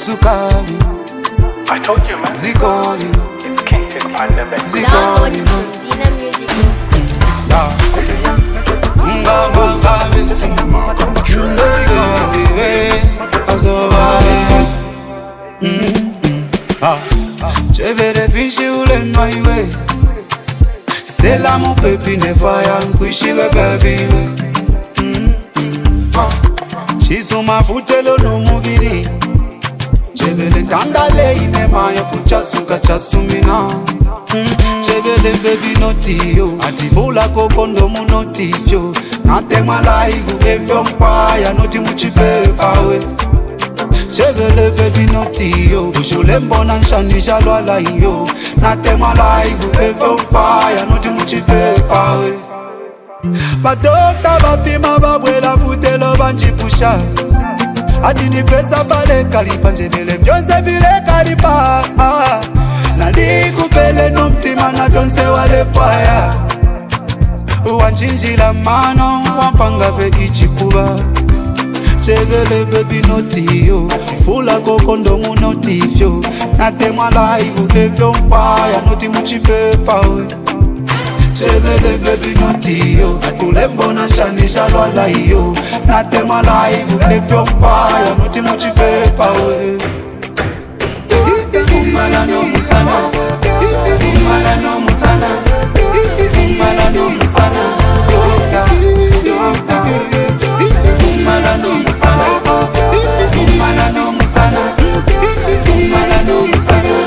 I told you, man. It's King Tin Pandemic. Download it from Dina Music. Chevere fishi ule my way. Sela mon pepi ne fire nkwishi we baby we. Chisuma futelo no mubiri. Chevele kandale ine maya kuchasuka chasumina. Chevele baby notio. Atifula kokondo munotifyo. Nate my life if on fire noti muchipe awe. Chevele baby notio. Ushule mbona nshanisha lwala iyo. Nate my life if on fire noti muchipe awe. Badokta bapima babwela futelo banjipusha. Adini pesa pale kalipa njebele vyonse vile kalipa. Nali kupele no mtima na vyonse wale fire. Wanjinjila mano wampanga fe ichikuba. Chevele baby notio. Atifula kokondo munotifyo. Nate my life evyo fire noti muchipe pawe. Chevele baby notio. Atule mbona shanisha lwala iyo. Nate my life evyo fire noti muchipe pawe. Umala no musana. Umala no musana. Umala no musana. Umala no musana. Umala no musana. Umala no musana.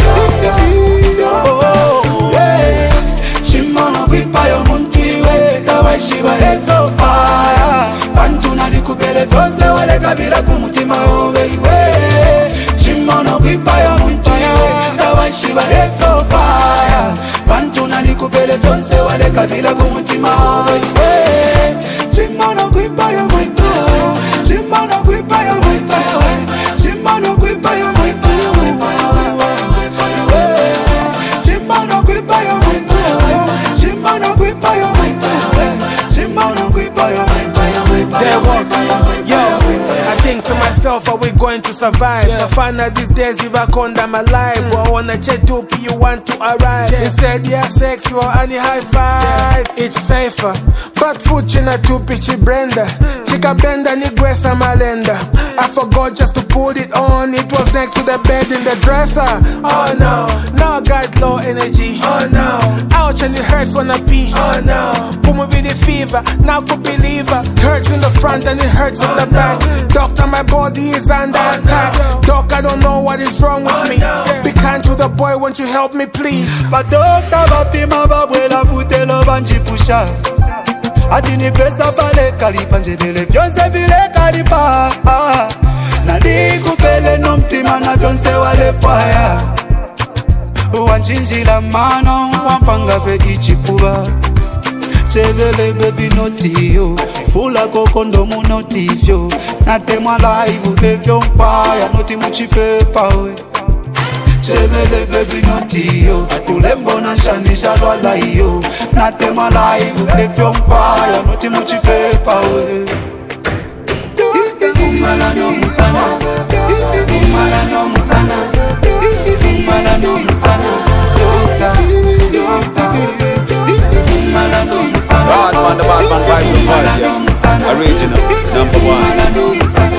Oh, yeah. Shimono kwipayo muntiwe. Kawashiba efo fire. Pantuna likupele vyose wale kabila kumutima obewe. Shimono kwipayo muntiwe. Kawashiba efo fire. Pantuna likupele vyose wale kabila kumutima obewe. Shimono kwipayo muntiwe. Shimono kwipayo muntiwe. Shimono kwipayo muntiwe. Shimono kwipayo muntiwe. Shimono kwipayo muntiwe. Shimono kwipayo muntiwe. Yo, I think to myself, are we going to survive? I find out these days if I condemn alive. I wanna check up, you want to arrive. Instead, yeah, sex, you are any high five. It's safer. But food china to pitchy brenda. Chica benda ni gwesa malenda. I forgot just to put it on. It was next to the bed in the dresser. Oh no, now I got low energy. Oh no, ouch and it hurts when I pee. Oh no, put me with the fever. Now could believe her. Hurts in the front and it hurts in the back. Doctor, my body is under attack. Doc, I don't know what is wrong with me. Be kind to the boy, won't you help me please? Badokta bapima babwela futelo banjipusha. Adini pesa pale kalipa njebele vyonse vile kalipa. Nali kupele no mtima na vyonse wale fire. Wanjinjila mano wampanga fe ichikuba. Chevele baby notio. Atifula kokondo munotifyo. Nate my life evyo fire noti muchipe pawe. Chevele baby notio. Atule mbona shanisha lwala iyo. Nate my life evyo fire noti muchipe pawe. Umala no musana. Umala no musana. Umala no musana. Umala no musana. God, man, the Batman vibes of vibes, yeah. Original, #1.